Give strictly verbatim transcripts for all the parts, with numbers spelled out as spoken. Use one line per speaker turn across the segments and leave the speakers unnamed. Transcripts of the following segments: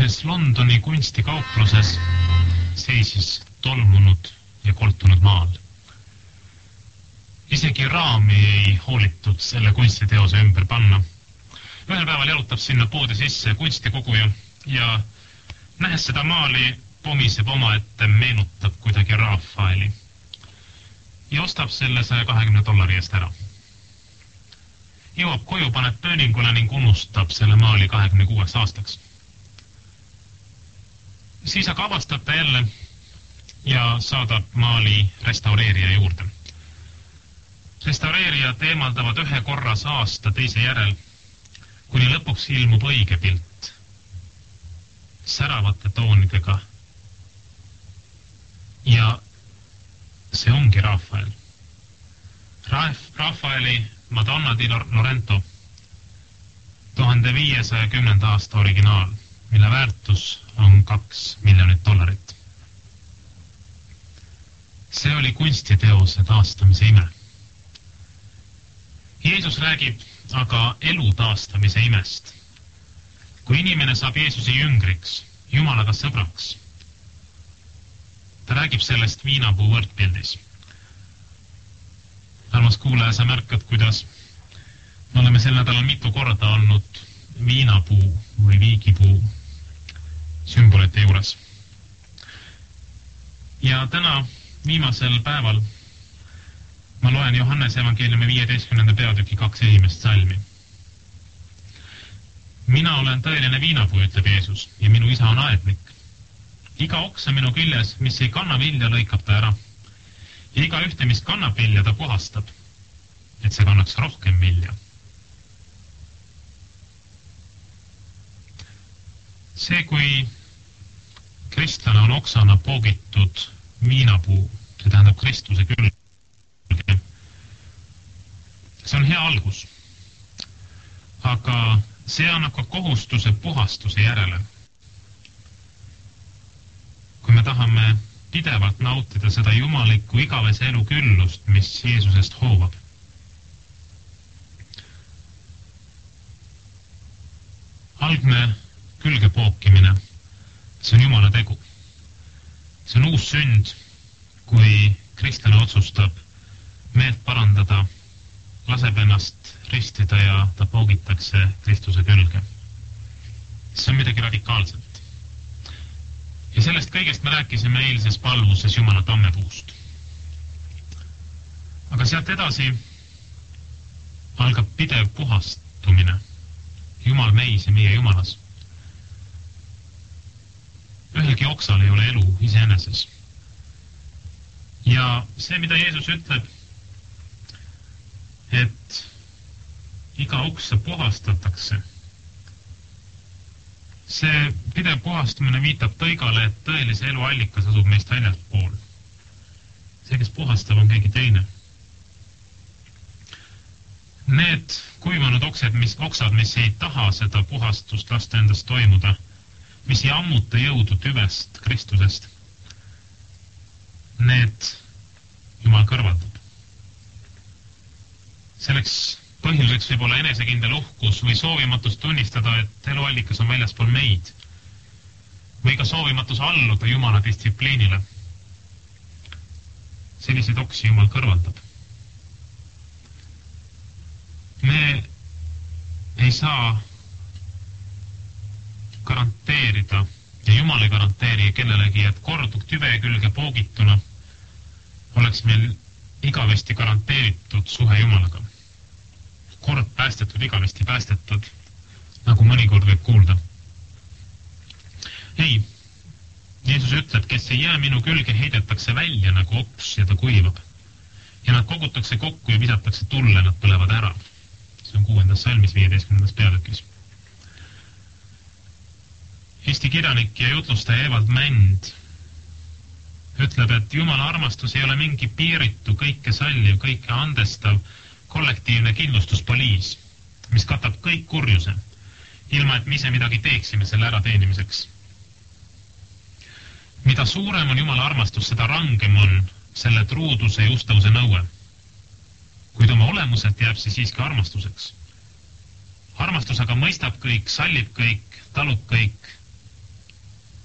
ühes Londoni kunstikaupluses seisis tolmunud ja koltunud maal. Isegi raami ei hoolitud selle kunstiteose ümber panna. Ühel päeval jalutab sinna poodi sisse kunstikoguja ja nähes seda maali pomiseb oma ette, meenutab kuidagi Rafaeli ja ostab selle saja kahekümne dollari eest ära. Jõuab koju, paneb pööningule ning unustab selle maali kahekümne kuueks aastaks. Siis aga avastab ta jälle ja saadab maali restaureerija juurde. Restaureerijad eemaldavad ühe korras aasta teise järel, kuni lõpuks ilmub õige pilt säravate toonidega. Ja see ongi Rafael. Rafaeli Madonna di Lorento tuhande viiesaja kümnenda aasta originaal, mille väärtus on kaks miljonit dollarit. See oli kunstiteose taastamise ime. Jeesus räägib aga elu taastamise imest. Kui inimene saab Jeesuse jüngriks, Jumalaga sõbraks, ta räägib sellest viinapuu võrdpildis. Armas kuulaja, sa märkad, kuidas me oleme sel nädalal mitu korda olnud viinapuu või viigipuu sümbolite juures. Ja täna viimasel päeval ma loen Johannese evangeeliumi viieteistkümnenda peatüki kaks esimest salmi. Mina olen tõeline viinapuu, ütleb Jeesus, ja minu isa on aednik. Iga oksa minu küljes, mis ei kanna vilja, lõikab ta ära. Ja iga ühte, mis kannab vilja, ta puhastab, et see kannaks rohkem vilja. See, kui kristlane on oksana poogitud viinapuu, see tähendab Kristuse külge. See on hea algus. Aga see annab ka kohustuse puhastuse järele. Kui me tahame pidevalt nautida seda jumalikku igavese elu küllust, mis Jeesusest hoovab. Algne külge pookimine, see on Jumala tegu. See on uus sünd, kui kristlane otsustab meelt parandada, laseb ennast ristida ja ta poogitakse Kristuse külge. See on midagi radikaalset. Ja sellest kõigest me rääkisime eilses palvuses Jumala tammepuust. Aga sealt edasi algab pidev puhastumine. Jumal meis ja meie Jumalas. Ühelgi oksal ei ole elu iseeneses. Ja see, mida Jeesus ütleb, et iga oksa puhastatakse, see pidev puhastumine viitab tõigale, et tõelise elu allikas asub meist väljalt pool. See, kes puhastab, on keegi teine. Need kuivanud oksad, mis, oksad, mis ei taha seda puhastust lasta endast toimuda, mis ei ammuta jõudu tüvest Kristusest, need Jumal kõrvaldab. Selleks põhjuseks võib olla enesekindel uhkus või soovimatus tunnistada, et eluallikas on väljaspool meid. Või ka soovimatus alluda Jumala distsipliinile. Selliseid oksi Jumal kõrvaldab. Me ei saa garanteerida ja Jumal ei garanteeri kellelegi, et kordub tüve külge poogituna oleks meil igavesti garanteeritud suhe Jumalaga. Kord päästetud, igavesti päästetud, nagu mõnikord võib kuulda. Ei, Jeesus ütleb, kes ei jää minu külge, heidetakse välja nagu oks ja ta kuivab. Ja nad kogutakse kokku ja visatakse tulle, nad põlevad ära. See on kuuendas salmis viieteistkümnendas peatükis. Eesti kirjanik ja jutlustaja Evald Mänd ütleb, et Jumala armastus ei ole mingi piiritu, kõike salliv, kõike andestav, kollektiivne kindlustuspoliis, mis katab kõik kurjuse, ilma et me ise midagi teeksime selle ära teenimiseks. Mida suurem on Jumala armastus, seda rangem on selle truuduse ja ustavuse nõue. Kuid oma olemuselt jääb see siiski armastuseks. Armastus aga mõistab kõik, sallib kõik, talub kõik,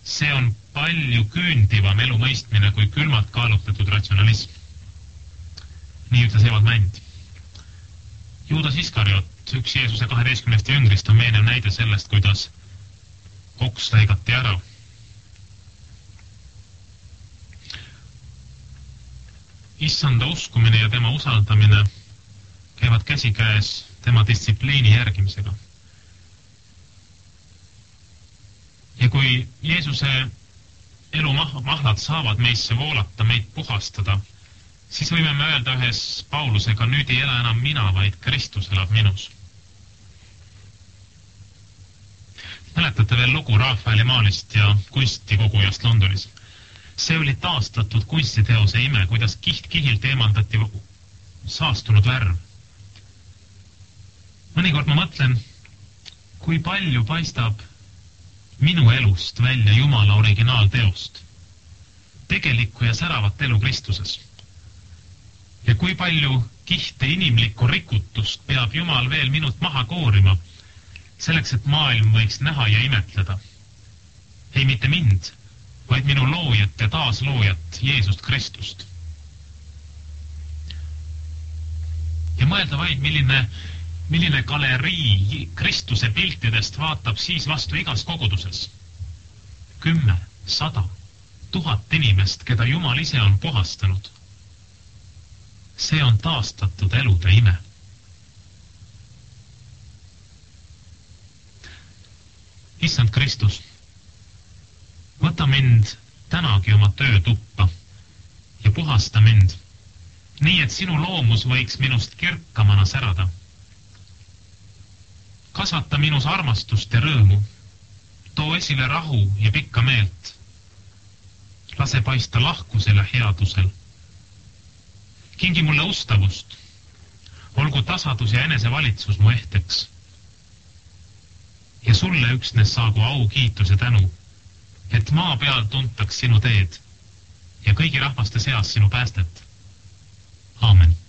See on palju küündivam elu mõistmine kui külmalt kaalutletud ratsionalism. Nii ütles Evald Mänd. Juudas Iskariot, üks Jeesuse kaheteistkümnest jüngrist, on meenev näide sellest, kuidas oks lõigati ära. Issanda uskumine ja tema usaldamine käivad käsikäes tema distsipliini järgimisega. Ja kui Jeesuse elu mahlad saavad meisse voolata, meid puhastada, siis võime me öelda ühes Paulusega, nüüd ei ela enam mina, vaid Kristus elab minus. Mäletate veel lugu Rafaeli maalist ja kunstikogujast Londonis? See oli taastatud kunstiteose ime, kuidas kiht kihilt eemaldati saastunud värv. Mõnikord ma mõtlen, kui palju paistab minu elust välja Jumala originaalteost, tegelikku ja säravat elu Kristuses. Ja kui palju kihte inimlikku rikutust peab Jumal veel minut maha koorima, selleks, et maailm võiks näha ja imetleda. Ei mitte mind, vaid minu loojat ja taasloojat Jeesust Kristust. Ja mõelda vaid, milline, milline galerii Kristuse piltidest vaatab siis vastu igas koguduses. Kümme, sada, tuhat inimest, keda Jumal ise on puhastanud. See on taastatud elude ime. Issand Kristus, võta mind tänagi oma töötuppa ja puhasta mind, nii et sinu loomus võiks minust kirkamana särada. Kasvata minus armastust ja rõõmu, too esile rahu ja pikka meelt. Lase paista lahkusel ja headusel. Kingi mulle ustavust, olgu tasadus ja enesevalitsus mu ehteks. Ja sulle üksnes saagu au, kiitus ja tänu, et maa peal tuntaks sinu teed ja kõigi rahvaste seas sinu päästet. Aamen.